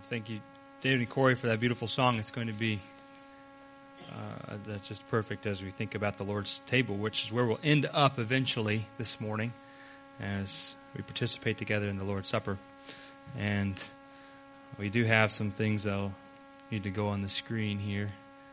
Thank you, David and Corey, for that beautiful song. It's going to be that's just perfect as we think about the Lord's table, which is where we'll end up eventually this morning as we participate together in the Lord's Supper. And we do have some things that'll need to go on the screen here.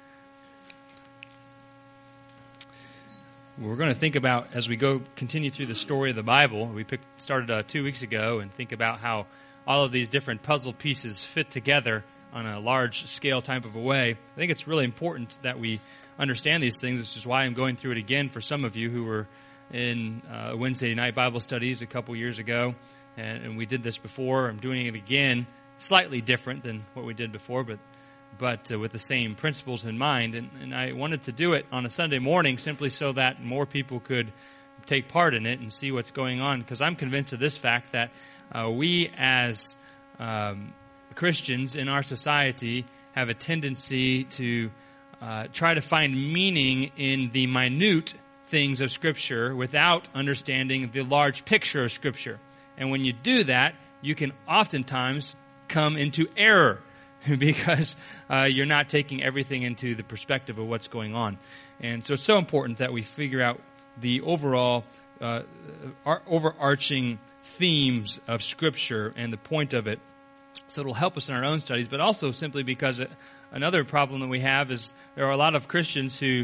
We're going to think about, as we continue through the story of the Bible, we started 2 weeks ago, and think about how all of these different puzzle pieces fit together on a large scale type of a way. I think it's really important that we understand these things. This is why I'm going through it again for some of you who were in Wednesday night Bible studies a couple years ago, and we did this before. I'm doing it again, slightly different than what we did before, but with the same principles in mind. And I wanted to do it on a Sunday morning simply so that more people could take part in it and see what's going on, because I'm convinced of this fact that we as Christians in our society have a tendency to try to find meaning in the minute things of Scripture without understanding the large picture of Scripture. And when you do that, you can oftentimes come into error because you're not taking everything into the perspective of what's going on. And so it's so important that we figure out the overall overarching themes of Scripture and the point of it, so it'll help us in our own studies, but also simply because another problem that we have is there are a lot of Christians who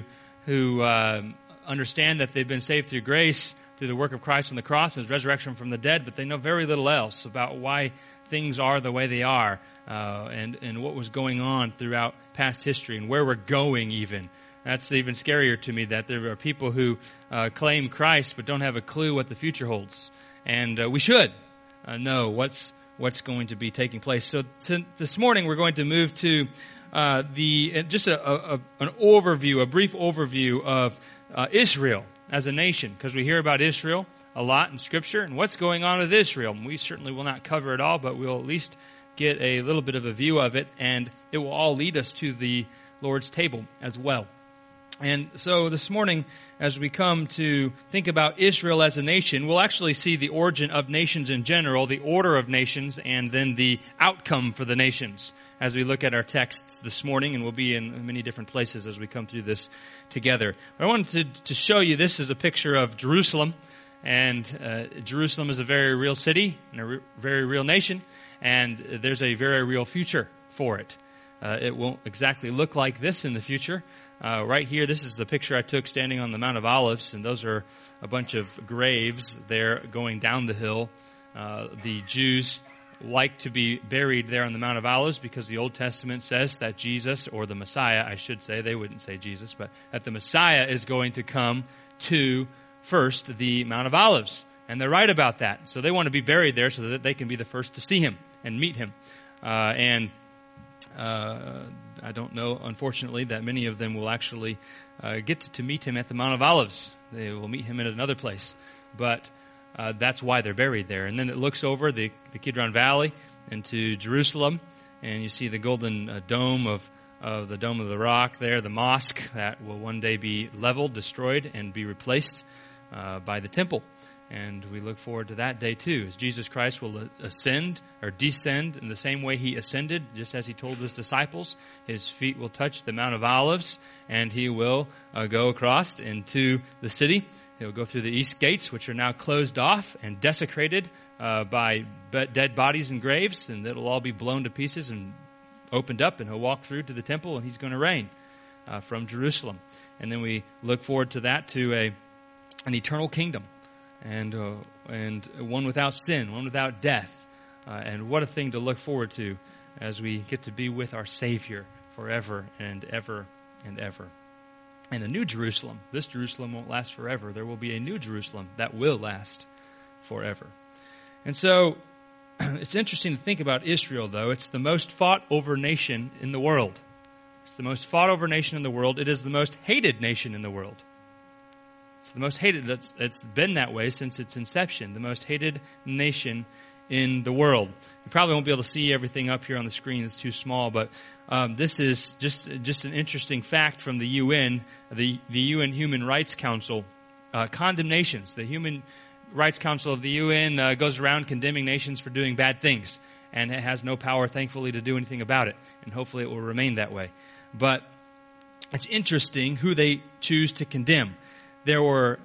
understand that they've been saved through grace, through the work of Christ on the cross and His resurrection from the dead, but they know very little else about why things are the way they are, and what was going on throughout past history and where we're going even. That's even scarier to me, that there are people who claim Christ but don't have a clue what the future holds. And we should know what's going to be taking place. So this morning we're going to move to an overview, a brief overview of Israel as a nation, because we hear about Israel a lot in Scripture and what's going on with Israel. And we certainly will not cover it all, but we'll at least get a little bit of a view of it, and it will all lead us to the Lord's table as well. And so this morning, as we come to think about Israel as a nation, we'll actually see the origin of nations in general, the order of nations, and then the outcome for the nations as we look at our texts this morning, and we'll be in many different places as we come through this together. But I wanted to show you, this is a picture of Jerusalem, and Jerusalem is a very real city and a very real nation, and there's a very real future for it. It won't exactly look like this in the future. Right here, this is the picture I took standing on the Mount of Olives, and those are a bunch of graves there going down the hill. The Jews like to be buried there on the Mount of Olives because the Old Testament says that Jesus, or the Messiah, I should say, they wouldn't say Jesus, but that the Messiah is going to come to first the Mount of Olives. And they're right about that. So they want to be buried there so that they can be the first to see Him and meet Him. I don't know, unfortunately, that many of them will actually get to meet Him at the Mount of Olives. They will meet Him in another place. But that's why they're buried there. And then it looks over the Kidron Valley into Jerusalem, and you see the golden dome of the Dome of the Rock there, the mosque that will one day be leveled, destroyed, and be replaced by the temple. And we look forward to that day too, as Jesus Christ will ascend or descend in the same way He ascended, just as He told His disciples. His feet will touch the Mount of Olives, and He will go across into the city. He'll go through the east gates, which are now closed off and desecrated by dead bodies and graves, and it'll all be blown to pieces and opened up, and He'll walk through to the temple, and He's going to reign from Jerusalem. And then we look forward to that, to an eternal kingdom. And one without sin, one without death. And what a thing to look forward to as we get to be with our Savior forever and ever and ever. And a new Jerusalem. This Jerusalem won't last forever. There will be a new Jerusalem that will last forever. And so it's interesting to think about Israel, though. It's the most fought over nation in the world. It's the most fought over nation in the world. It is the most hated nation in the world. It's the most hated. It's been that way since its inception. The most hated nation in the world. You probably won't be able to see everything up here on the screen. It's too small. But this is just an interesting fact from the UN, the UN Human Rights Council condemnations. The Human Rights Council of the UN goes around condemning nations for doing bad things. and it has no power, thankfully, to do anything about it. And hopefully it will remain that way. But it's interesting who they choose to condemn. There were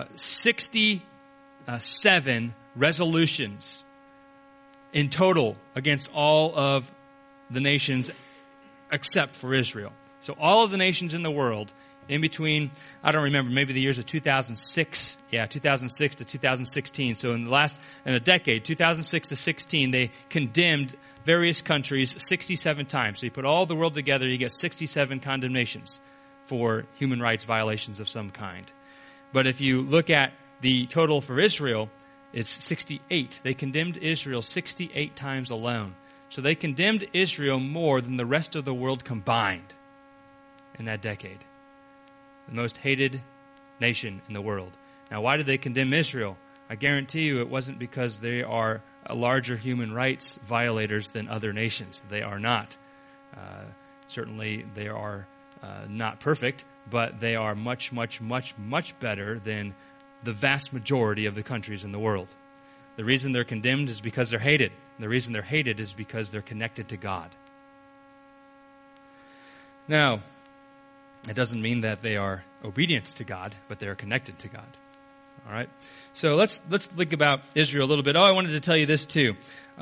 67 resolutions in total against all of the nations except for Israel. So all of the nations in the world, in between, I don't remember, maybe the years of 2006, 2006 to 2016. So in a decade, 2006 to 16, they condemned various countries 67 times. So you put all the world together, you get 67 condemnations for human rights violations of some kind. But if you look at the total for Israel, it's 68. They condemned Israel 68 times alone. So they condemned Israel more than the rest of the world combined in that decade. The most hated nation in the world. Now, why did they condemn Israel? I guarantee you it wasn't because they are larger human rights violators than other nations. They are not. Certainly, they are not perfect, but they are much, much, much, much better than the vast majority of the countries in the world. The reason they're condemned is because they're hated. The reason they're hated is because they're connected to God. Now, it doesn't mean that they are obedient to God, but they are connected to God. All right? So let's think about Israel a little bit. Oh, I wanted to tell you this too.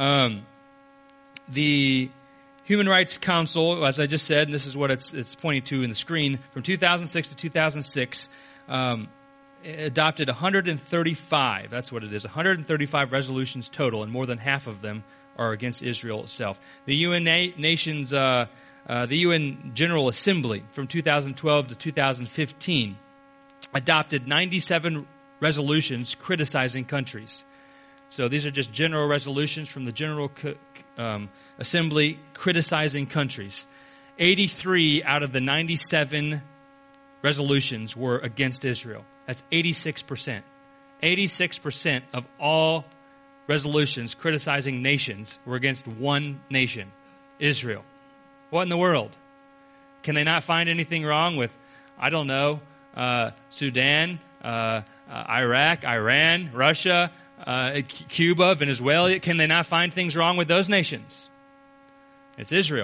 The Human Rights Council, as I just said, and this is what it's pointing to in the screen, from 2006 to 2006, adopted 135, that's what it is, 135 resolutions total, and more than half of them are against Israel itself. The UN Nations, the UN General Assembly from 2012 to 2015 adopted 97 resolutions criticizing countries. So these are just general resolutions from the General Assembly criticizing countries. 83 out of the 97 resolutions were against Israel. That's 86%. 86% of all resolutions criticizing nations were against one nation, Israel. What in the world? Can they not find anything wrong with, I don't know, Sudan, Iraq, Iran, Russia, Cuba, Venezuela? Can they not find things wrong with those nations? It's Israel.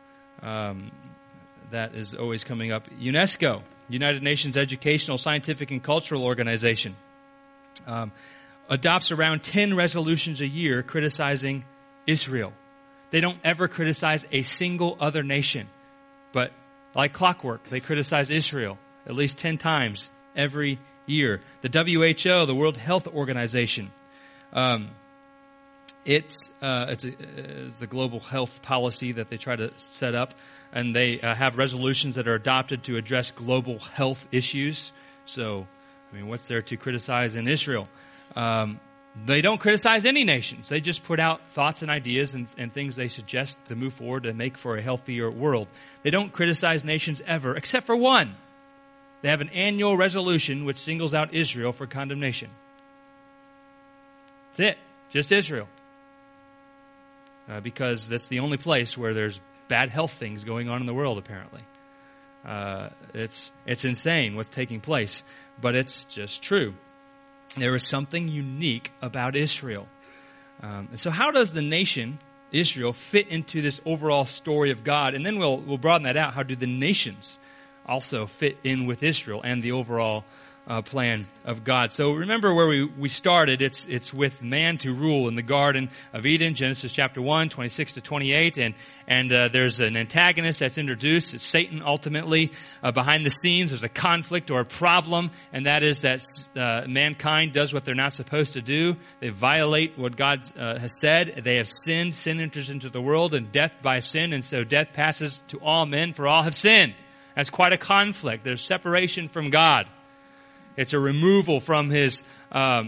That is always coming up. UNESCO, United Nations Educational, Scientific, and Cultural Organization, adopts around 10 resolutions a year criticizing Israel. They don't ever criticize a single other nation. But like clockwork, they criticize Israel at least 10 times every year. The WHO, the World Health Organization, it's the global health policy that they try to set up. And they have resolutions that are adopted to address global health issues. So, I mean, what's there to criticize in Israel? They don't criticize any nations. They just put out thoughts and ideas and things they suggest to move forward to make for a healthier world. They don't criticize nations ever, except for one. They have an annual resolution which singles out Israel for condemnation. That's it. Just Israel. Because that's the only place where there's bad health things going on in the world, apparently. It's insane what's taking place, but it's just true. There is something unique about Israel. And so how does the nation, Israel, fit into this overall story of God? And then we'll broaden that out. How do the nations also fit in with Israel and the overall plan of God? So remember where we started. It's with man to rule in the Garden of Eden, Genesis chapter 1, 26 to 28. And there's an antagonist that's introduced. It's Satan ultimately. Behind the scenes, there's a conflict or a problem, and that is that mankind does what they're not supposed to do. They violate what God has said. They have sinned. Sin enters into the world, and death by sin, and so death passes to all men, for all have sinned. That's quite a conflict. There's separation from God. It's a removal from his not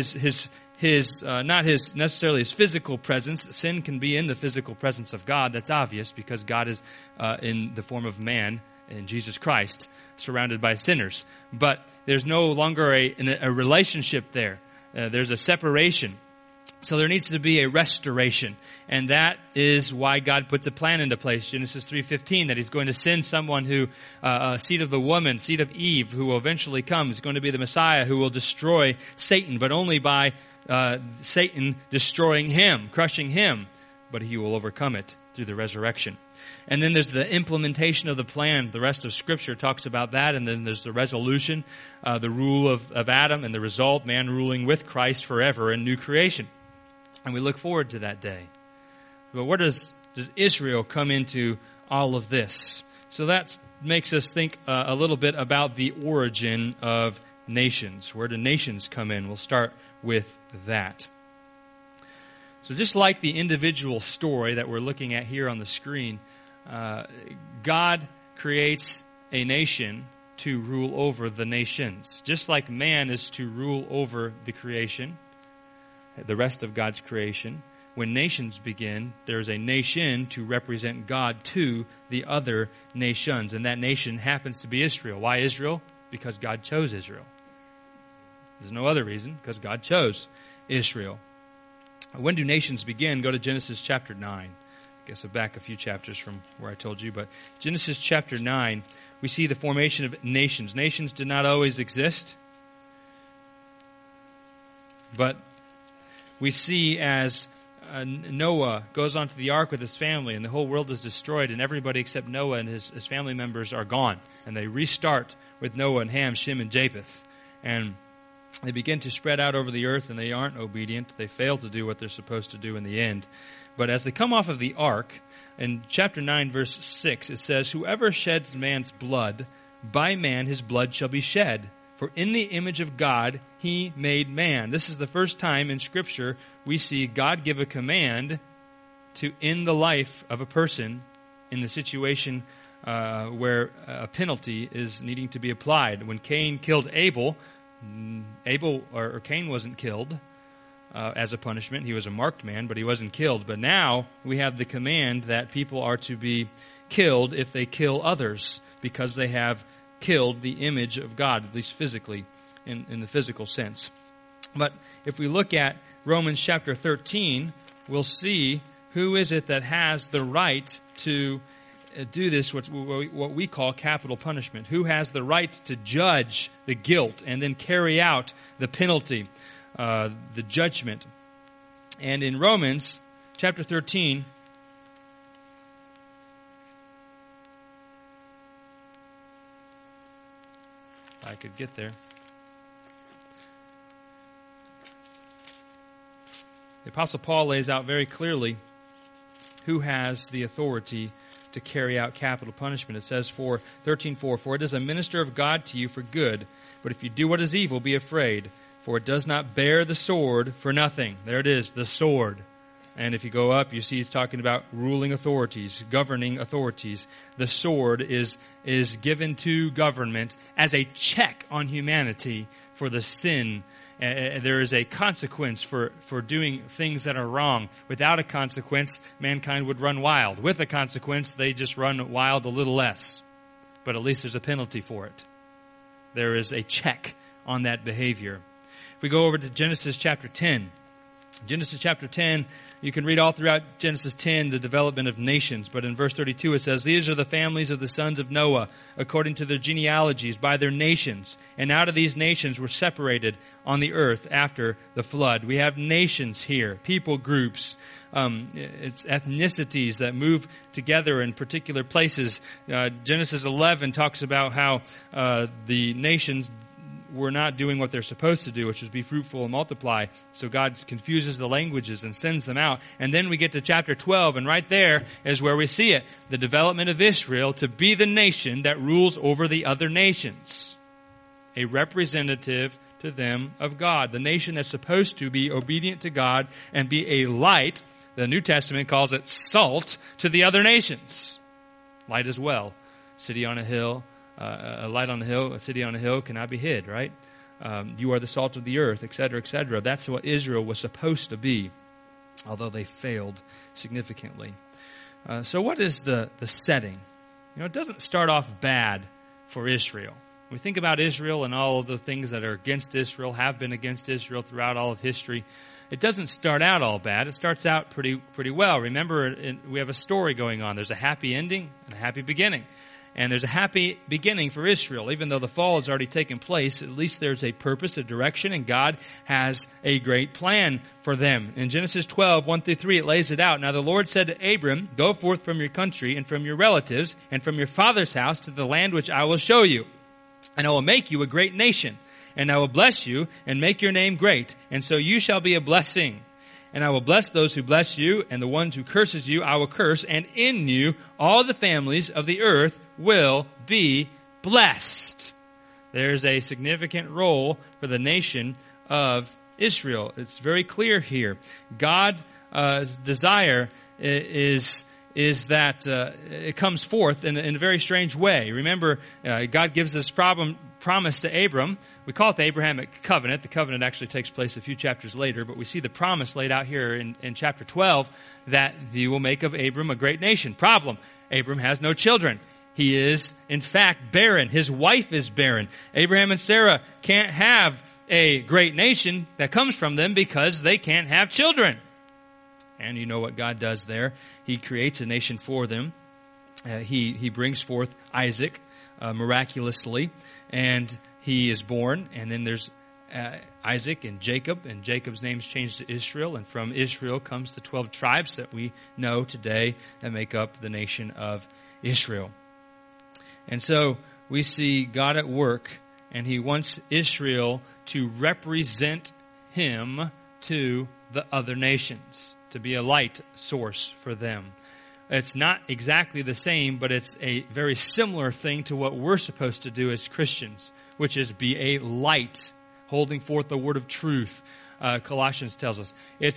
necessarily his physical presence. Sin can be in the physical presence of God. That's obvious because God is in the form of man in Jesus Christ, surrounded by sinners. But there's no longer a relationship there. There's a separation. So there needs to be a restoration. And that is why God puts a plan into place. Genesis 3:15, that he's going to send someone who, seed of the woman, seed of Eve, who will eventually come. Is going to be the Messiah who will destroy Satan, but only by Satan destroying him, crushing him. but he will overcome it through the resurrection. And then there's the implementation of the plan. The rest of Scripture talks about that. And then there's the resolution, the rule of Adam, and the result, man ruling with Christ forever in new creation. And we look forward to that day. But where does Israel come into all of this? So that makes us think a little bit about the origin of nations. Where do nations come in? We'll start with that. So just like the individual story that we're looking at here on the screen, God creates a nation to rule over the nations. Just like man is to rule over the creation, the rest of God's creation, when nations begin, there's a nation to represent God to the other nations. And that nation happens to be Israel. Why Israel? Because God chose Israel. There's no other reason, because God chose Israel. When do nations begin? Go to Genesis chapter 9. I guess I'm back a few chapters from where I told you. But Genesis chapter 9, we see the formation of nations. Nations did not always exist. But we see as Noah goes onto the ark with his family, and the whole world is destroyed, and everybody except Noah and his family members are gone. And they restart with Noah and Ham, Shem, and Japheth. And they begin to spread out over the earth, and they aren't obedient. They fail to do what they're supposed to do in the end. But as they come off of the ark, in chapter 9, verse 6, it says, "Whoever sheds man's blood, by man his blood shall be shed. For in the image of God he made man." This is the first time in Scripture we see God give a command to end the life of a person in the situation where a penalty is needing to be applied. When Cain killed Abel, Cain wasn't killed as a punishment. He was a marked man, but he wasn't killed. But now we have the command that people are to be killed if they kill others, because they have killed the image of God, at least physically, in the physical sense. But if we look at Romans chapter 13, we'll see who is it that has the right to do this, what we call capital punishment. Who has the right to judge the guilt and then carry out the penalty, the judgment. And in Romans chapter 13, if I could get there. The Apostle Paul lays out very clearly who has the authority to carry out capital punishment. It says, 13:4, "For it is a minister of God to you for good, but if you do what is evil, be afraid, for it does not bear the sword for nothing." There it is, the sword. And if you go up, you see he's talking about ruling authorities, governing authorities. The sword is given to government as a check on humanity for the sin. There is a consequence for doing things that are wrong. Without a consequence, mankind would run wild. With a consequence, they just run wild a little less. But at least there's a penalty for it. There is a check on that behavior. If we go over to Genesis chapter 10, Genesis chapter 10, you can read all throughout Genesis 10 the development of nations. But in verse 32 it says, "These are the families of the sons of Noah, according to their genealogies, by their nations. And out of these nations were separated on the earth after the flood." We have nations here, people groups. It's ethnicities that move together in particular places. Genesis 11 talks about how the nations were not doing what they're supposed to do, which is be fruitful and multiply. So God confuses the languages and sends them out. And then we get to chapter 12, and right there is where we see it. The development of Israel to be the nation that rules over the other nations. A representative to them of God. The nation that's supposed to be obedient to God and be a light. The New Testament calls it salt to the other nations. Light as well. City on a hill. A light on a hill, a city on a hill cannot be hid, right? You are the salt of the earth, etc., etc. That's what Israel was supposed to be, although they failed significantly. So what is the setting? It doesn't start off bad for Israel. When we think about Israel and all of the things that are against Israel, have been against Israel throughout all of history, it doesn't start out all bad. It starts out pretty well. Remember, we have a story going on. There's a happy ending and a happy beginning. And there's a happy beginning for Israel. Even though the fall has already taken place, at least there's a purpose, a direction, and God has a great plan for them. In Genesis 12, 1-3, it lays it out. Now the Lord said to Abram, "Go forth from your country and from your relatives and from your father's house to the land which I will show you. And I will make you a great nation. And I will bless you and make your name great. And so you shall be a blessing. And I will bless those who bless you, and the one who curses you I will curse, and in you all the families of the earth will be blessed." There's a significant role for the nation of Israel. It's very clear here. God's desire is that it comes forth in a very strange way. Remember, God gives this promise to Abram. We call it the Abrahamic covenant. The covenant actually takes place a few chapters later, but we see the promise laid out here in chapter 12 that he will make of Abram a great nation. Problem: Abram has no children. He is, in fact, barren. His wife is barren. Abraham and Sarah can't have a great nation that comes from them because they can't have children. And you know what God does there. He creates a nation for them. He brings forth Isaac miraculously, and he is born. And then there's Isaac and Jacob's name is changed to Israel. And from Israel comes the 12 tribes that we know today that make up the nation of Israel. And so we see God at work, and he wants Israel to represent him to the other nations, to be a light source for them. It's not exactly the same, but it's a very similar thing to what we're supposed to do as Christians, which is be a light, holding forth the word of truth. Colossians tells us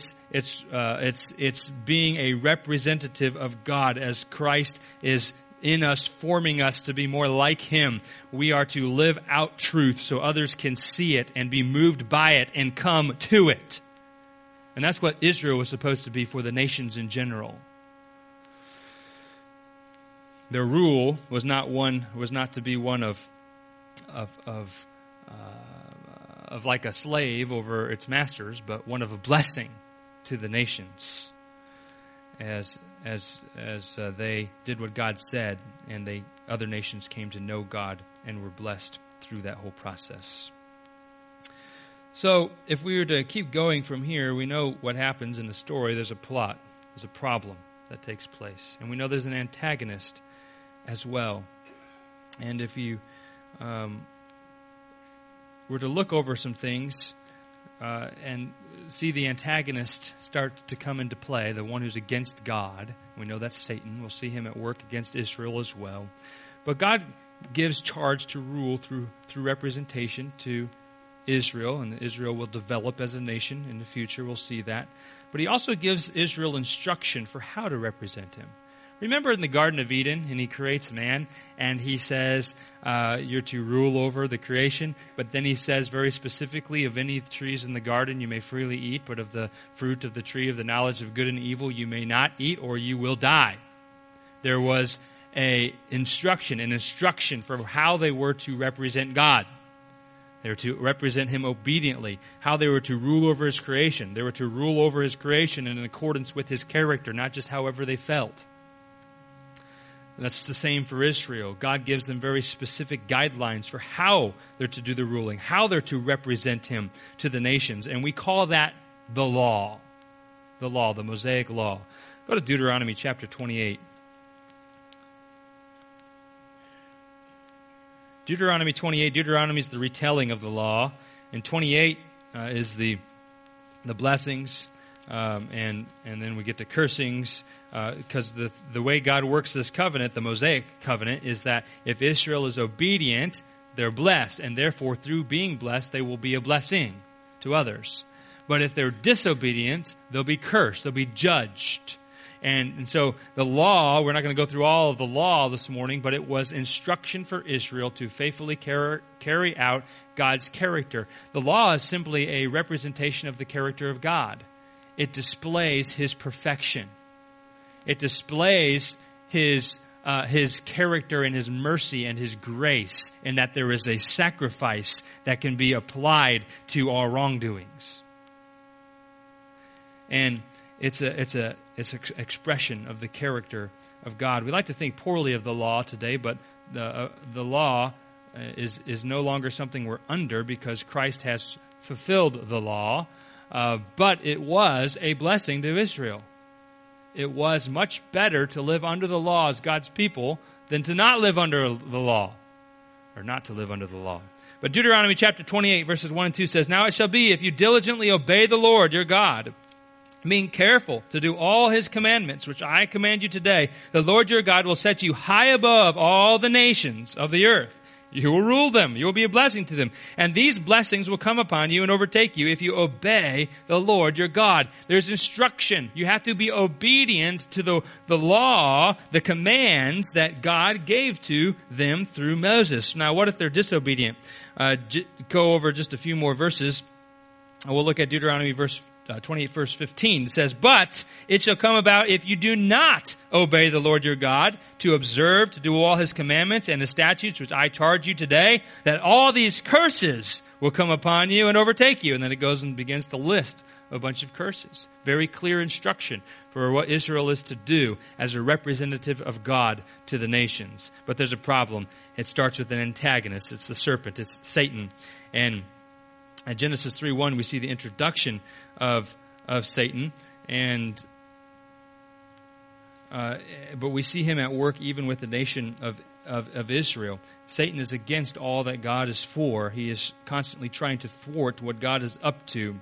it's being a representative of God as Christ is in us, forming us to be more like him. We are to live out truth so others can see it and be moved by it and come to it. And that's what Israel was supposed to be for the nations in general. Their rule was not to be one of like a slave over its masters, but one of a blessing to the nations. As they did what God said, and other nations came to know God and were blessed through that whole process. So, if we were to keep going from here, we know what happens in the story. There's a plot, there's a problem that takes place, and we know there's an antagonist as well. And if you were to look over some things and see the antagonist start to come into play, the one who's against God, we know that's Satan. We'll see him at work against Israel as well. But God gives charge to rule through representation to Israel, and Israel will develop as a nation in the future. We'll see that. But he also gives Israel instruction for how to represent him. Remember in the Garden of Eden, and he creates man, and he says, you're to rule over the creation. But then he says very specifically, of any trees in the garden you may freely eat, but of the fruit of the tree of the knowledge of good and evil you may not eat, or you will die. There was an instruction for how they were to represent God. They were to represent him obediently, how they were to rule over his creation. They were to rule over his creation in accordance with his character, not just however they felt. That's the same for Israel. God gives them very specific guidelines for how they're to do the ruling, how they're to represent him to the nations. And we call that the law, the Mosaic law. Go to Deuteronomy chapter 28. Deuteronomy 28, Deuteronomy is the retelling of the law. And 28 is the blessings, and then we get to cursings, because the way God works this covenant, the Mosaic covenant, is that if Israel is obedient, they're blessed, and therefore through being blessed, they will be a blessing to others. But if they're disobedient, they'll be cursed, they'll be judged. And so the law, we're not going to go through all of the law this morning, but it was instruction for Israel to faithfully carry out God's character. The law is simply a representation of the character of God. It displays his perfection. It displays his character and his mercy and his grace, in that there is a sacrifice that can be applied to our wrongdoings. And it's an expression of the character of God. We like to think poorly of the law today, but the law is no longer something we're under because Christ has fulfilled the law, but it was a blessing to Israel. It was much better to live under the law as God's people than to not live under the law, or not to live under the law. But Deuteronomy chapter 28, verses 1 and 2 says, "Now it shall be, if you diligently obey the Lord your God, being careful to do all his commandments, which I command you today, the Lord your God will set you high above all the nations of the earth. You will rule them. You will be a blessing to them. And these blessings will come upon you and overtake you if you obey the Lord your God." There's instruction. You have to be obedient to the law, the commands that God gave to them through Moses. Now, what if they're disobedient? Go over just a few more verses. We'll look at Deuteronomy 28, verse 15. It says, "But it shall come about if you do not obey the Lord your God to observe, to do all his commandments and his statutes, which I charge you today, that all these curses will come upon you and overtake you." And then it goes and begins to list a bunch of curses. Very clear instruction for what Israel is to do as a representative of God to the nations. But there's a problem. It starts with an antagonist. It's the serpent. It's Satan. And in Genesis 3:1, we see the introduction of Satan, but we see him at work even with the nation of Israel. Satan is against all that God is for. He is constantly trying to thwart what God is up to.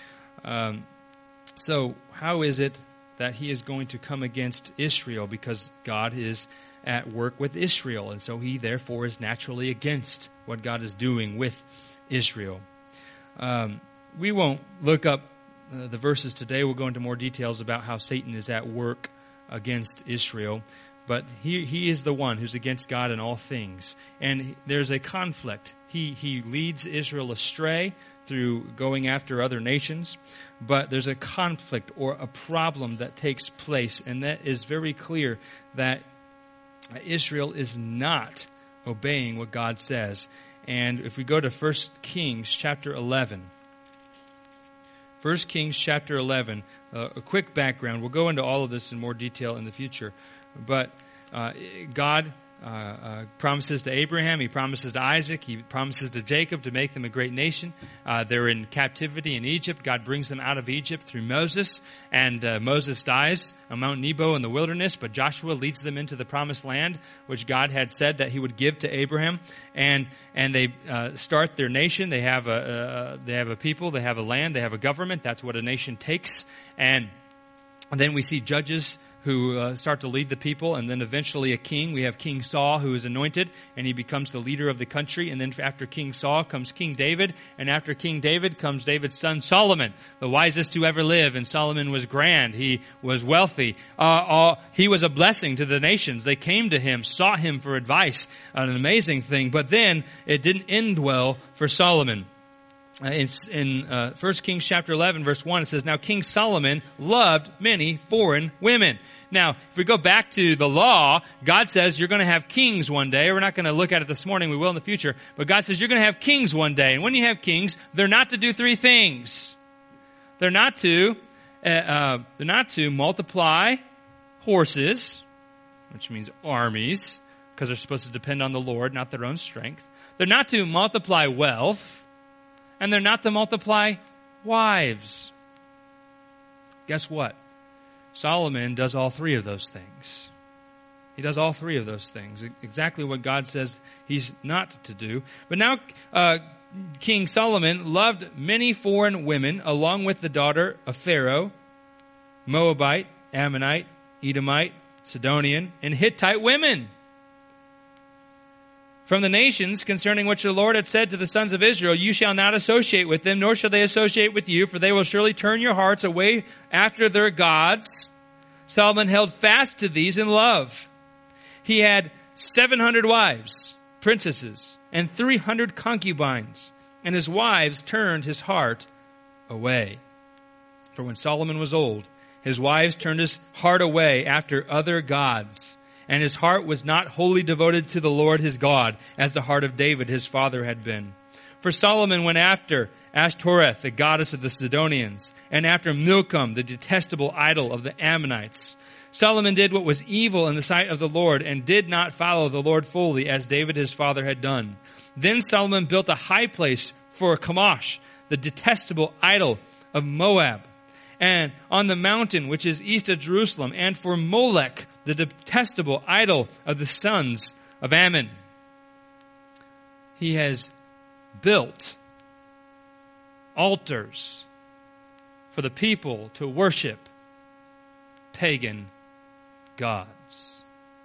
So how is it that he is going to come against Israel? Because God is at work with Israel, and so he therefore is naturally against what God is doing with Israel. We won't look up the verses today. We'll go into more details about how Satan is at work against Israel. But he is the one who's against God in all things. And there's a conflict. He leads Israel astray through going after other nations. But there's a conflict or a problem that takes place. And that is very clear that Israel is not obeying what God says. And if we go to 1 Kings chapter 11. 1 Kings chapter 11, a quick background. We'll go into all of this in more detail in the future. But God promises to Abraham, he promises to Isaac, he promises to Jacob to make them a great nation. They're in captivity in Egypt. God brings them out of Egypt through Moses, and Moses dies on Mount Nebo in the wilderness, but Joshua leads them into the promised land, which God had said that he would give to Abraham. And they start their nation. They have a people, they have a land, they have a government. That's what a nation takes. And then we see judges who start to lead the people, and then eventually a king. We have King Saul, who is anointed, and he becomes the leader of the country. And then after King Saul comes King David, and after King David comes David's son Solomon, the wisest to ever live. And Solomon was grand. He was wealthy. He was a blessing to the nations. They came to him, sought him for advice, an amazing thing. But then it didn't end well for Solomon. In 1 Kings chapter 11, verse 1, it says, "Now King Solomon loved many foreign women." Now, if we go back to the law, God says you're going to have kings one day. We're not going to look at it this morning. We will in the future. But God says you're going to have kings one day. And when you have kings, they're not to do three things. They're not to multiply horses, which means armies, because they're supposed to depend on the Lord, not their own strength. They're not to multiply wealth. And they're not to multiply wives. Guess what? Solomon does all three of those things. He does all three of those things. Exactly what God says he's not to do. But now King Solomon loved many foreign women, along with the daughter of Pharaoh, Moabite, Ammonite, Edomite, Sidonian, and Hittite women from the nations concerning which the Lord had said to the sons of Israel, "You shall not associate with them, nor shall they associate with you, for they will surely turn your hearts away after their gods." Solomon held fast to these in love. He had 700 wives, princesses, and 300 concubines, and his wives turned his heart away. For when Solomon was old, his wives turned his heart away after other gods, and his heart was not wholly devoted to the Lord his God, as the heart of David his father had been. For Solomon went after Ashtoreth, the goddess of the Sidonians, and after Milcom, the detestable idol of the Ammonites. Solomon did what was evil in the sight of the Lord, and did not follow the Lord fully, as David his father had done. Then Solomon built a high place for Chemosh, the detestable idol of Moab, and on the mountain which is east of Jerusalem, and for Molech, the detestable idol of the sons of Ammon. He has built altars for the people to worship pagan gods.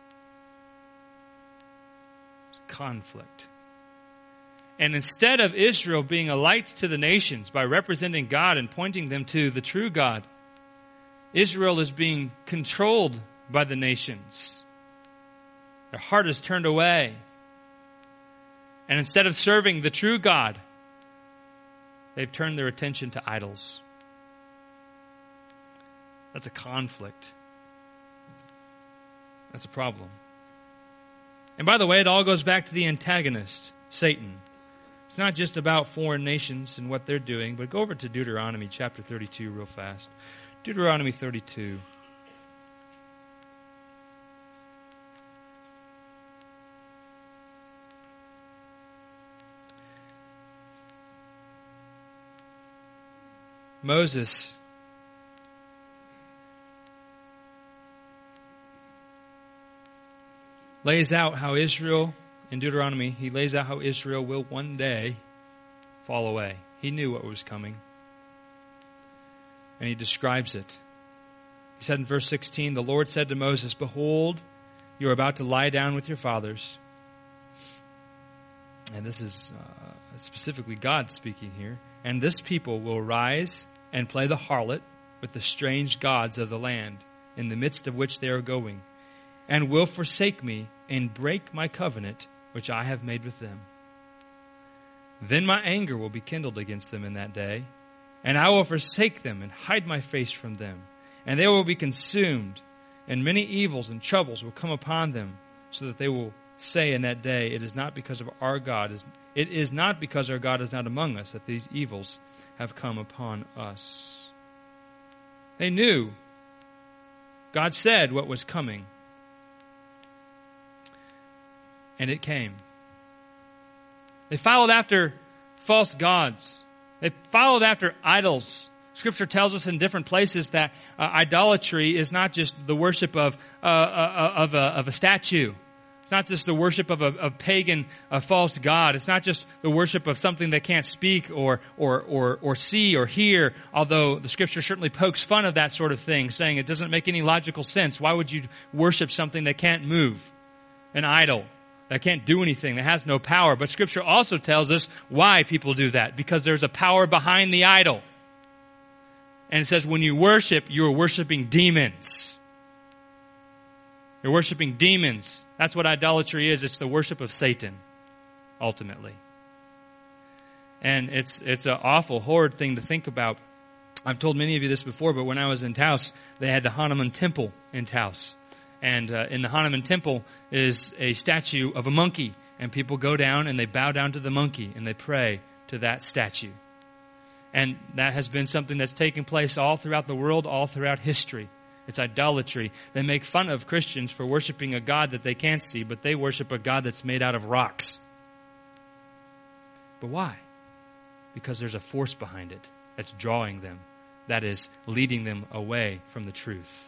Conflict. And instead of Israel being a light to the nations by representing God and pointing them to the true God, Israel is being controlled by the nations. Their heart is turned away. And instead of serving the true God, they've turned their attention to idols. That's a conflict. That's a problem. And by the way, it all goes back to the antagonist, Satan. It's not just about foreign nations and what they're doing, but go over to Deuteronomy chapter 32 real fast. Deuteronomy 32. Moses lays out how Israel, in Deuteronomy, he lays out how Israel will one day fall away. He knew what was coming. And he describes it. He said in verse 16, the Lord said to Moses, behold, you are about to lie down with your fathers. And this is specifically God speaking here. And this people will rise and play the harlot with the strange gods of the land, in the midst of which they are going, and will forsake me and break my covenant which I have made with them. Then my anger will be kindled against them in that day, and I will forsake them and hide my face from them, and they will be consumed, and many evils and troubles will come upon them, so that they will say in that day, it is not because our God is not among us that these evils have come upon us. They knew. God said what was coming. And it came. They followed after false gods. They followed after idols. Scripture tells us in different places that idolatry is not just the worship of a statue. It's not just the worship of a pagan, false god. It's not just the worship of something that can't speak or see or hear, although the Scripture certainly pokes fun of that sort of thing, saying it doesn't make any logical sense. Why would you worship something that can't move? An idol that can't do anything, that has no power. But Scripture also tells us why people do that, because there's a power behind the idol. And it says when you worship, you're worshiping demons. You're worshiping demons. That's what idolatry is. It's the worship of Satan, ultimately. And it's an awful, horrid thing to think about. I've told many of you this before, but when I was in Taos, they had the Hanuman Temple in Taos. And in the Hanuman Temple is a statue of a monkey. And people go down and they bow down to the monkey and they pray to that statue. And that has been something that's taken place all throughout the world, all throughout history. It's idolatry. They make fun of Christians for worshiping a God that they can't see, but they worship a God that's made out of rocks. But why? Because there's a force behind it that's drawing them, that is leading them away from the truth.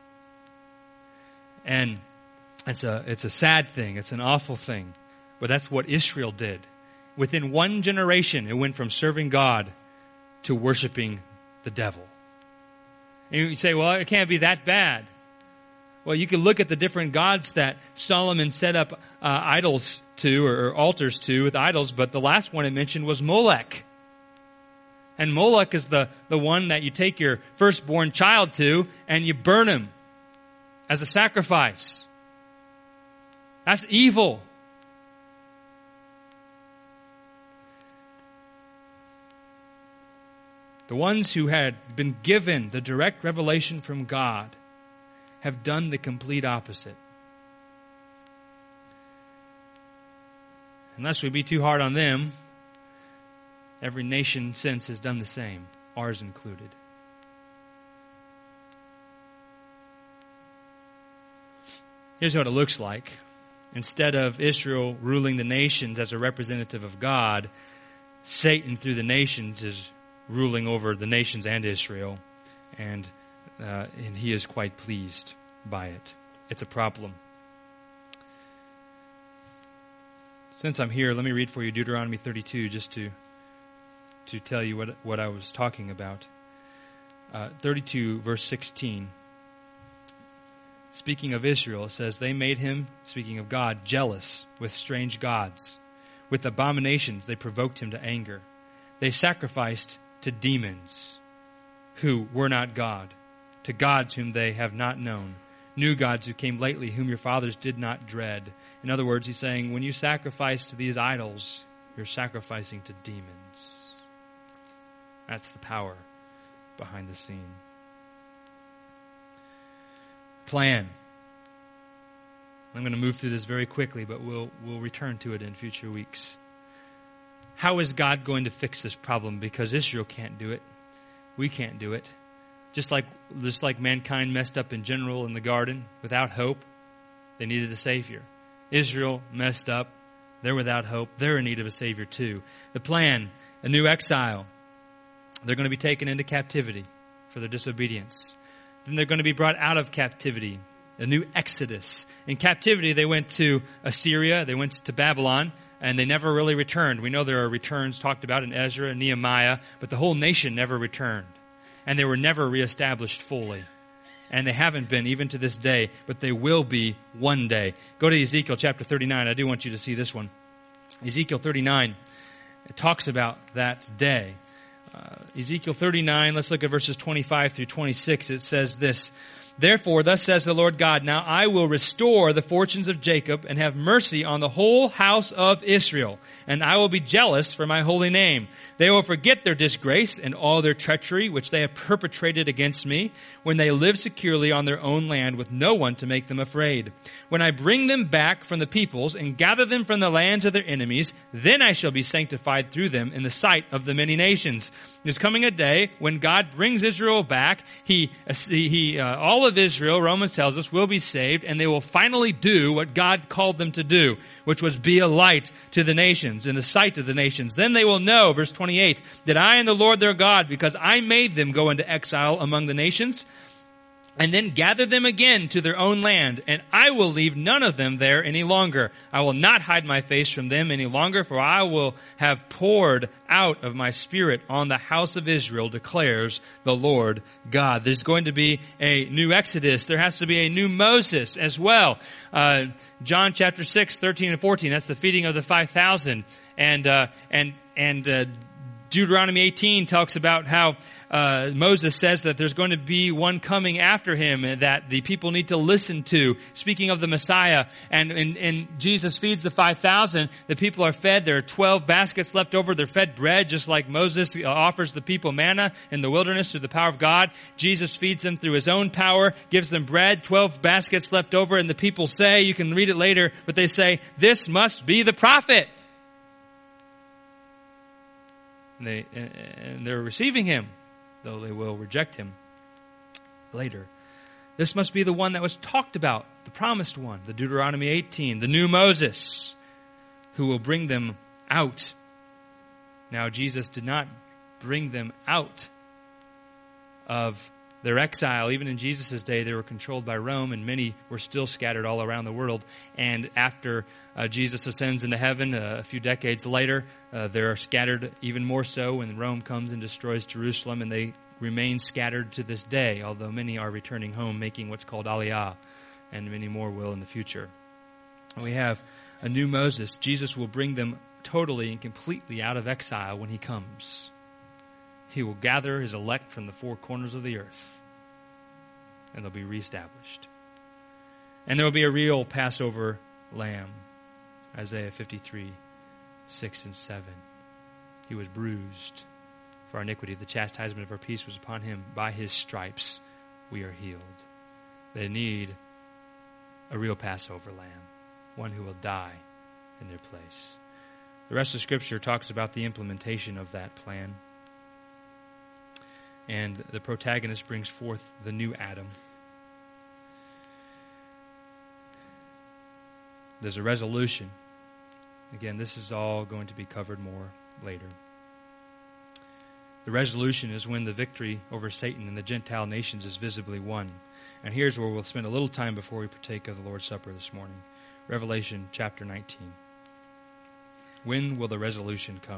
And it's a sad thing. It's an awful thing. But that's what Israel did. Within one generation, it went from serving God to worshiping the devil. And you say, well, it can't be that bad. Well, you can look at the different gods that Solomon set up idols to, or altars to with idols, but the last one it mentioned was Molech. And Molech is the one that you take your firstborn child to and you burn him as a sacrifice. That's evil. The ones who had been given the direct revelation from God have done the complete opposite. Unless we be too hard on them, Every nation since has done the same, ours included. Here's what it looks like. Instead of Israel ruling the nations as a representative of God, Satan through the nations is ruling over the nations and Israel, and he is quite pleased by it. It's a problem. Since I'm here, let me read for you Deuteronomy 32 just to tell you what I was talking about. 32 verse 16. Speaking of Israel, it says, they made him, speaking of God, jealous with strange gods. With abominations they provoked him to anger. They sacrificed to demons who were not God, to gods whom they have not known, new gods who came lately, whom your fathers did not dread. In other words, he's saying, when you sacrifice to these idols, you're sacrificing to demons. That's the power behind the scene. Plan. I'm going to move through this very quickly, but we'll return to it in future weeks. How is God going to fix this problem? Because Israel can't do it. We can't do it. Just like mankind messed up in general in the garden without hope, they needed a Savior. Israel messed up. They're without hope. They're in need of a Savior too. The plan, a new exile. They're going to be taken into captivity for their disobedience. Then they're going to be brought out of captivity, a new exodus. In captivity, they went to Assyria, they went to Babylon, and they never really returned. We know there are returns talked about in Ezra and Nehemiah, but the whole nation never returned. And they were never reestablished fully. And they haven't been, even to this day, but they will be one day. Go to Ezekiel chapter 39. I do want you to see this one. Ezekiel 39, it talks about that day. Ezekiel 39, let's look at verses 25 through 26. It says this, therefore, thus says the Lord God, now I will restore the fortunes of Jacob and have mercy on the whole house of Israel. And I will be jealous for my holy name. They will forget their disgrace and all their treachery, which they have perpetrated against me, when they live securely on their own land with no one to make them afraid. When I bring them back from the peoples and gather them from the lands of their enemies, then I shall be sanctified through them in the sight of the many nations. There's coming a day when God brings Israel back. All of Israel, Romans tells us, will be saved, and they will finally do what God called them to do, which was be a light to the nations, in the sight of the nations. Then they will know, verse 28, that I am the Lord their God, because I made them go into exile among the nations, and then gather them again to their own land, and I will leave none of them there any longer. I will not hide my face from them any longer, for I will have poured out of my spirit on the house of Israel, declares the Lord God. There's going to be a new Exodus. There has to be a new Moses as well. John chapter 6, 13 and 14, that's the feeding of the 5,000. And Deuteronomy 18 talks about how Moses says that there's going to be one coming after him that the people need to listen to, speaking of the Messiah. And Jesus feeds the 5,000. The people are fed. There are 12 baskets left over. They're fed bread, just like Moses offers the people manna in the wilderness through the power of God. Jesus feeds them through his own power, gives them bread, 12 baskets left over. And the people say, you can read it later, but they say, this must be the prophet. And they're receiving him, though they will reject him later. This must be the one that was talked about, the promised one, the Deuteronomy 18, the new Moses, who will bring them out. Now, Jesus did not bring them out of their exile. Even in Jesus' day, they were controlled by Rome, and many were still scattered all around the world. And after Jesus ascends into heaven a few decades later, they are scattered even more so when Rome comes and destroys Jerusalem, and they remain scattered to this day, although many are returning home, making what's called Aliyah, and many more will in the future. We have a new Moses. Jesus will bring them totally and completely out of exile when he comes. He will gather his elect from the four corners of the earth, and they'll be reestablished. And there will be a real Passover lamb. Isaiah 53, 6 and 7. He was bruised for our iniquity. The chastisement of our peace was upon him. By his stripes we are healed. They need a real Passover lamb, one who will die in their place. The rest of Scripture talks about the implementation of that plan. And the protagonist brings forth the new Adam. There's a resolution. Again, this is all going to be covered more later. The resolution is when the victory over Satan and the Gentile nations is visibly won. And here's where we'll spend a little time before we partake of the Lord's Supper this morning. Revelation chapter 19. When will the resolution come?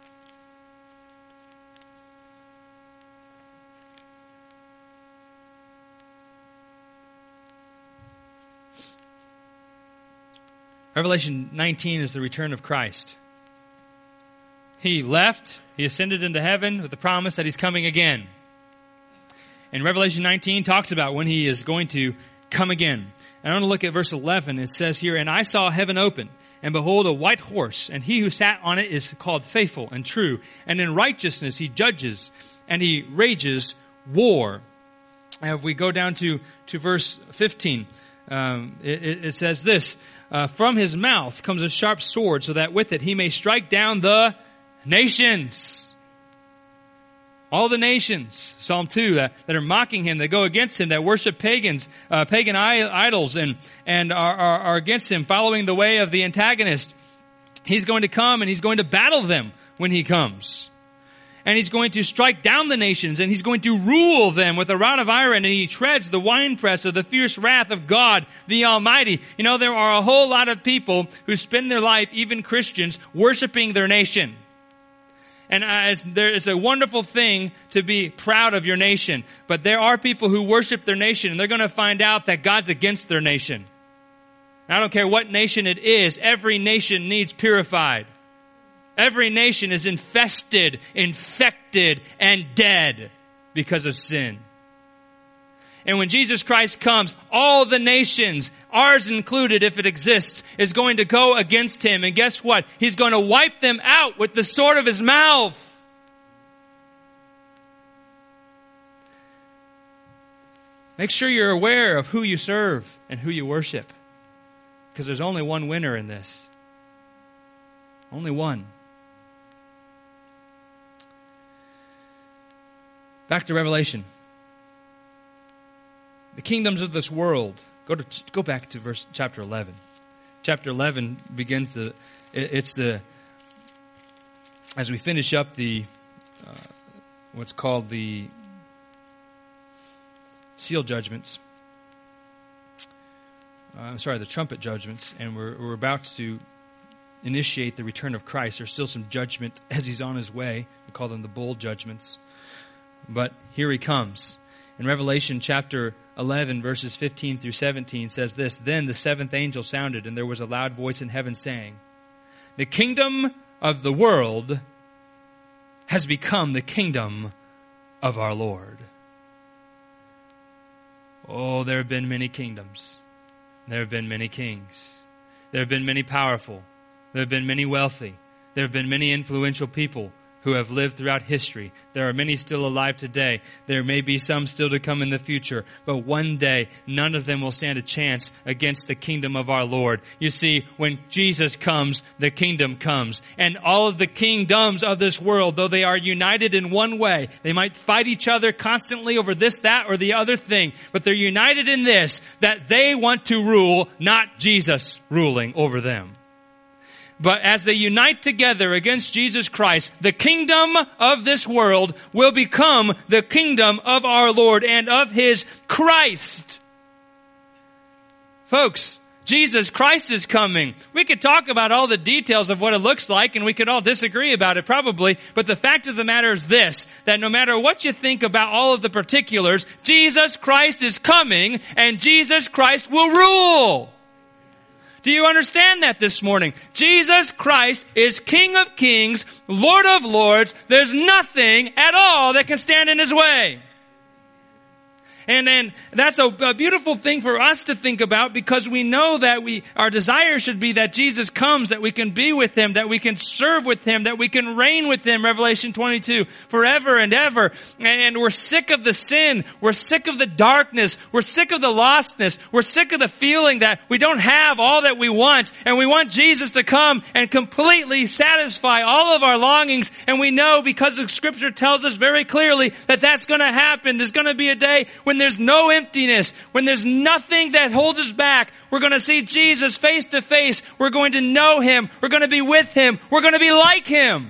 Revelation 19 is the return of Christ. He left, he ascended into heaven with the promise that he's coming again. And Revelation 19 talks about when he is going to come again. And I want to look at verse 11. It says here, "And I saw heaven open, and behold, a white horse, and he who sat on it is called Faithful and True. And in righteousness he judges, and he rages war." And if we go down to verse 15, it says this, "From his mouth comes a sharp sword, so that with it he may strike down the nations." All the nations, Psalm 2, that are mocking him, that go against him, that worship pagan idols and are against him, following the way of the antagonist. He's going to come and he's going to battle them when he comes. And he's going to strike down the nations, and he's going to rule them with a rod of iron, and he treads the winepress of the fierce wrath of God, the Almighty. You know, there are a whole lot of people who spend their life, even Christians, worshiping their nation. And it's a wonderful thing to be proud of your nation. But there are people who worship their nation, and they're going to find out that God's against their nation. I don't care what nation it is. Every nation needs purified. Every nation is infested, infected, and dead because of sin. And when Jesus Christ comes, all the nations, ours included if it exists, is going to go against him. And guess what? He's going to wipe them out with the sword of his mouth. Make sure you're aware of who you serve and who you worship. Because there's only one winner in this. Only one. Back to Revelation. The kingdoms of this world. Go back to chapter 11. Chapter 11 begins as we finish up the what's called the seal judgments. The trumpet judgments, and we're about to initiate the return of Christ. There's still some judgment as he's on his way. We call them the bowl judgments. But here he comes. In Revelation chapter 11, verses 15 through 17 says this, "Then the seventh angel sounded, and there was a loud voice in heaven saying, 'The kingdom of the world has become the kingdom of our Lord.'" Oh, there have been many kingdoms. There have been many kings. There have been many powerful. There have been many wealthy. There have been many influential people who have lived throughout history. There are many still alive today. There may be some still to come in the future. But one day, none of them will stand a chance against the kingdom of our Lord. You see, when Jesus comes, the kingdom comes. And all of the kingdoms of this world, though they are united in one way, they might fight each other constantly over this, that, or the other thing. But they're united in this, that they want to rule, not Jesus ruling over them. But as they unite together against Jesus Christ, the kingdom of this world will become the kingdom of our Lord and of his Christ. Folks, Jesus Christ is coming. We could talk about all the details of what it looks like, and we could all disagree about it probably. But the fact of the matter is this, that no matter what you think about all of the particulars, Jesus Christ is coming, and Jesus Christ will rule. Do you understand that this morning? Jesus Christ is King of Kings, Lord of Lords. There's nothing at all that can stand in his way. And that's a beautiful thing for us to think about, because we know that our desire should be that Jesus comes, that we can be with Him, that we can serve with Him, that we can reign with Him, Revelation 22, forever and ever. And we're sick of the sin. We're sick of the darkness. We're sick of the lostness. We're sick of the feeling that we don't have all that we want. And we want Jesus to come and completely satisfy all of our longings. And we know, because the Scripture tells us very clearly, that that's going to happen. There's going to be a day when there's no emptiness, when there's nothing that holds us back. We're going to see Jesus face to face. We're going to know Him. We're going to be with Him. We're going to be like Him.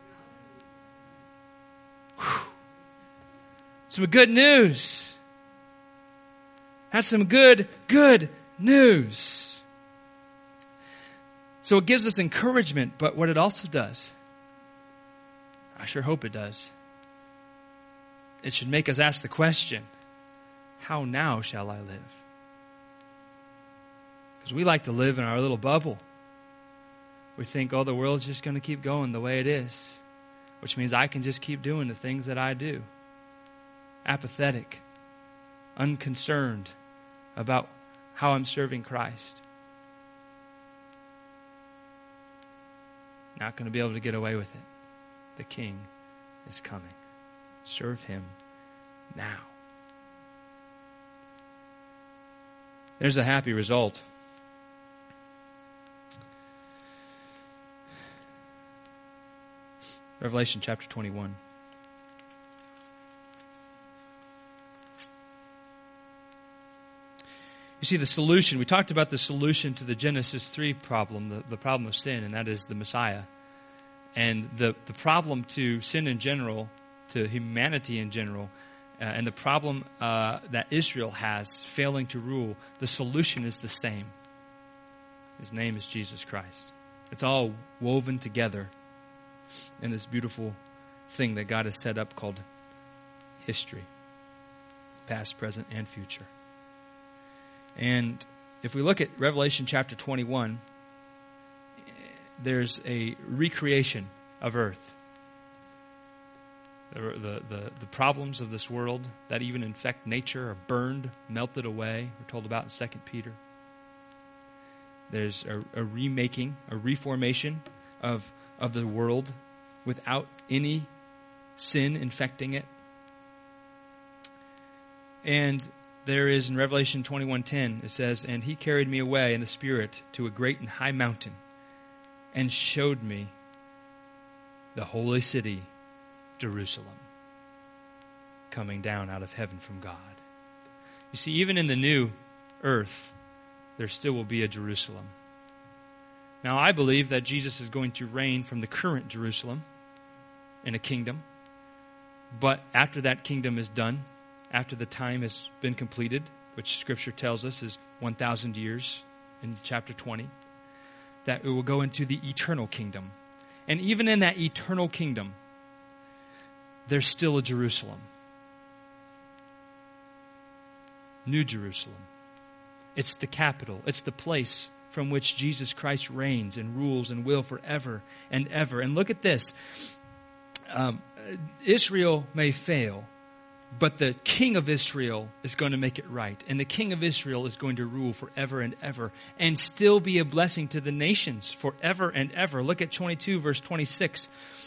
Whew. Some good news. That's some good news. So it gives us encouragement, but what it also does, I sure hope it does, it should make us ask the question, how now shall I live? Because we like to live in our little bubble. We think, oh, the world's just going to keep going the way it is, which means I can just keep doing the things that I do. Apathetic, unconcerned about how I'm serving Christ. Not going to be able to get away with it. The King is coming. Serve Him now. There's a happy result. Revelation chapter 21. You see the solution. We talked about the solution to the Genesis 3 problem, the problem of sin, and that is the Messiah. And the problem to sin in general, to humanity in general, and the problem that Israel has, failing to rule, the solution is the same. His name is Jesus Christ. It's all woven together in this beautiful thing that God has set up called history. Past, present, and future. And if we look at Revelation chapter 21, there's a recreation of earth. The problems of this world that even infect nature are burned, melted away. We're told about in 2 Peter. There's a remaking, a reformation of the world without any sin infecting it. And there is in Revelation 21:10, it says, "And He carried me away in the Spirit to a great and high mountain, and showed me the holy city, Jerusalem, coming down out of heaven from God." You see, even in the new earth, there still will be a Jerusalem. Now, I believe that Jesus is going to reign from the current Jerusalem in a kingdom. But after that kingdom is done, after the time has been completed, which Scripture tells us is 1,000 years in chapter 20, that it will go into the eternal kingdom. And even in that eternal kingdom, there's still a Jerusalem. New Jerusalem. It's the capital. It's the place from which Jesus Christ reigns and rules and will forever and ever. And look at this. Israel may fail, but the King of Israel is going to make it right. And the King of Israel is going to rule forever and ever and still be a blessing to the nations forever and ever. Look at 22, verse 26.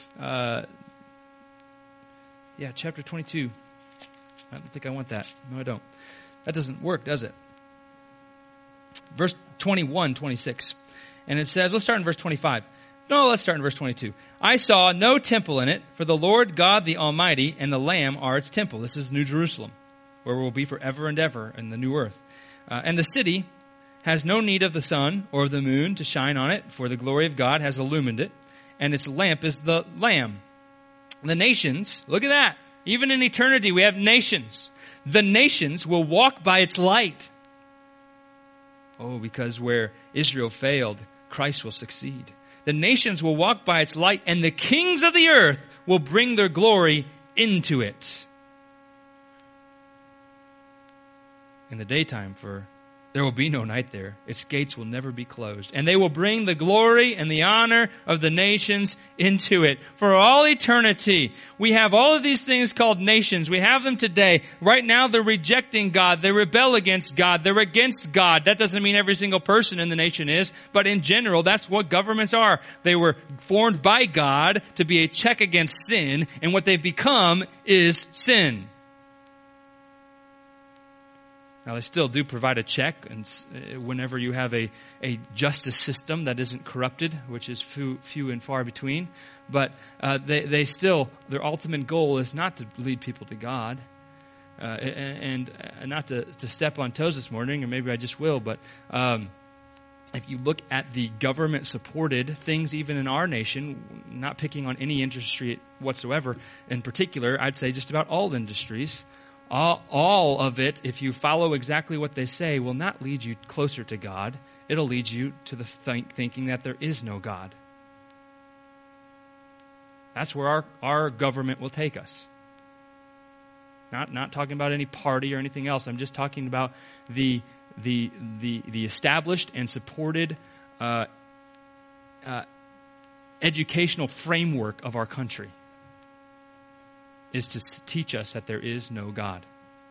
Chapter 22. I don't think I want that. No, I don't. That doesn't work, does it? Verse 21, 26. And it says, let's start in verse 25. No, let's start in verse 22. "I saw no temple in it, for the Lord God the Almighty and the Lamb are its temple." This is New Jerusalem, where we'll be forever and ever in the new earth. "And the city has no need of the sun or of the moon to shine on it, for the glory of God has illumined it, and its lamp is the Lamb. The nations," look at that, even in eternity we have nations. "The nations will walk by its light." Oh, because where Israel failed, Christ will succeed. "The nations will walk by its light, and the kings of the earth will bring their glory into it." In the daytime for There will be no night there. Its gates will never be closed. And they will bring the glory and the honor of the nations into it for all eternity. We have all of these things called nations. We have them today. Right now they're rejecting God. They rebel against God. They're against God. That doesn't mean every single person in the nation is, but in general, that's what governments are. They were formed by God to be a check against sin, and what they've become is sin. Now, they still do provide a check, and whenever you have a justice system that isn't corrupted, which is few and far between, but they still, their ultimate goal is not to lead people to God, and not to step on toes this morning, or maybe I just will, but if you look at the government-supported things even in our nation, not picking on any industry whatsoever in particular, I'd say just about all industries, all of it, if you follow exactly what they say, will not lead you closer to God. It'll lead you to the thinking that there is no God. That's where our government will take us. Not talking about any party or anything else. I'm just talking about the established and supported educational framework of our country is to teach us that there is no God.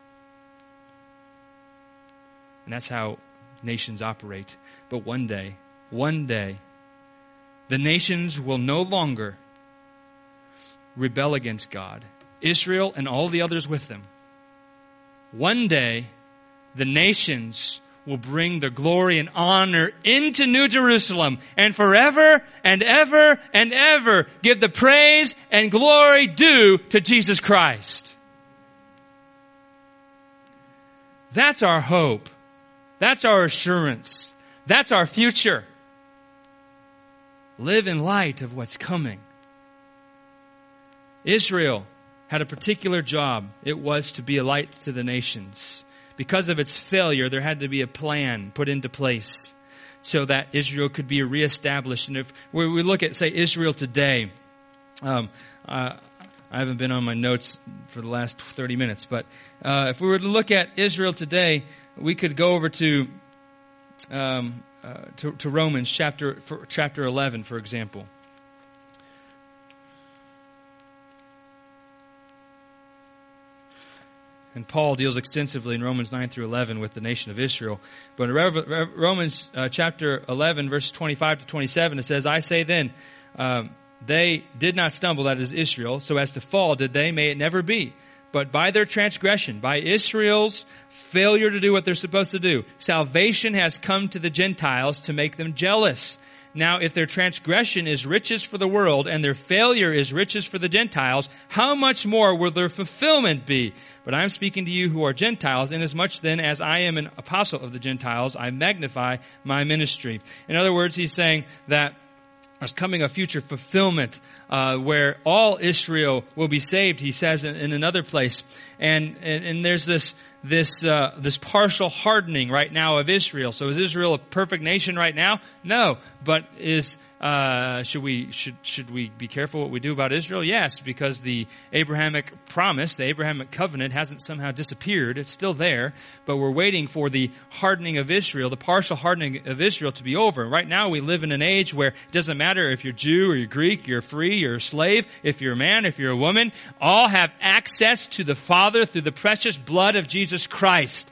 And that's how nations operate. But one day, the nations will no longer rebel against God. Israel and all the others with them. One day, the nations will bring the glory and honor into New Jerusalem and forever and ever and ever give the praise and glory due to Jesus Christ. That's our hope. That's our assurance. That's our future. Live in light of what's coming. Israel had a particular job. It was to be a light to the nations. Because of its failure, there had to be a plan put into place so that Israel could be reestablished. And if we look at, say, Israel today, I haven't been on my notes for the last 30 minutes, but if we were to look at Israel today, we could go over to Romans chapter 11, for example. And Paul deals extensively in Romans 9 through 11 with the nation of Israel. But in Romans chapter 11, verses 25 to 27, it says, I say then, they did not stumble, that is Israel, so as to fall, did they? May it never be. But by their transgression, by Israel's failure to do what they're supposed to do, salvation has come to the Gentiles to make them jealous. Now, if their transgression is riches for the world and their failure is riches for the Gentiles, how much more will their fulfillment be? But I am speaking to you who are Gentiles, inasmuch then as I am an apostle of the Gentiles, I magnify my ministry. In other words, he's saying that there's coming a future fulfillment where all Israel will be saved, he says in another place. And there's this partial hardening right now of Israel. So is Israel a perfect nation right now? No. But should we be careful what we do about Israel? Yes, because the Abrahamic promise, the Abrahamic covenant hasn't somehow disappeared. It's still there, but we're waiting for the hardening of Israel, the partial hardening of Israel to be over. Right now we live in an age where it doesn't matter if you're Jew or you're Greek, you're free, you're a slave, if you're a man, if you're a woman, all have access to the Father through the precious blood of Jesus Christ.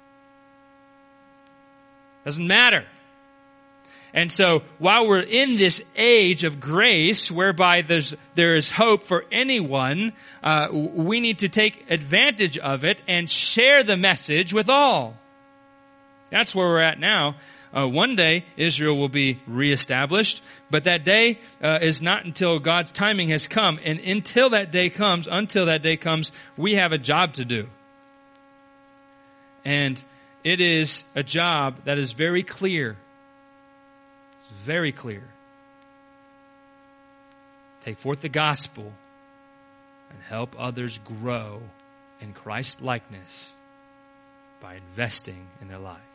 Doesn't matter. And so, while we're in this age of grace, whereby there is hope for anyone, we need to take advantage of it and share the message with all. That's where we're at now. One day, Israel will be reestablished, but that day is not until God's timing has come. And until that day comes, we have a job to do. And it is a job that is very clear. Very clear. Take forth the gospel and help others grow in Christ likeness by investing in their life.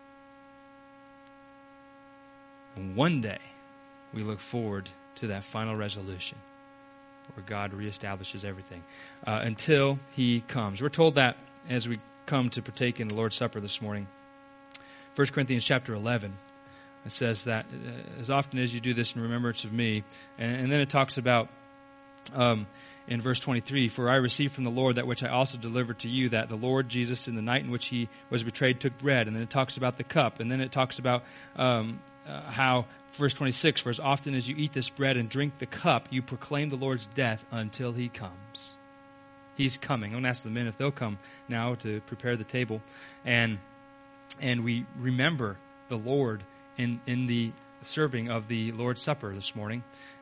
And one day we look forward to that final resolution where God reestablishes everything until He comes. We're told that as we come to partake in the Lord's Supper this morning. 1 Corinthians chapter 11. It says that as often as you do this in remembrance of me. And then it talks about in verse 23, for I received from the Lord that which I also delivered to you, that the Lord Jesus in the night in which he was betrayed took bread. And then it talks about the cup. And then it talks about how, verse 26, for as often as you eat this bread and drink the cup, you proclaim the Lord's death until he comes. He's coming. I'm going to ask the men if they'll come now to prepare the table. And we remember the Lord in the serving of the Lord's Supper this morning.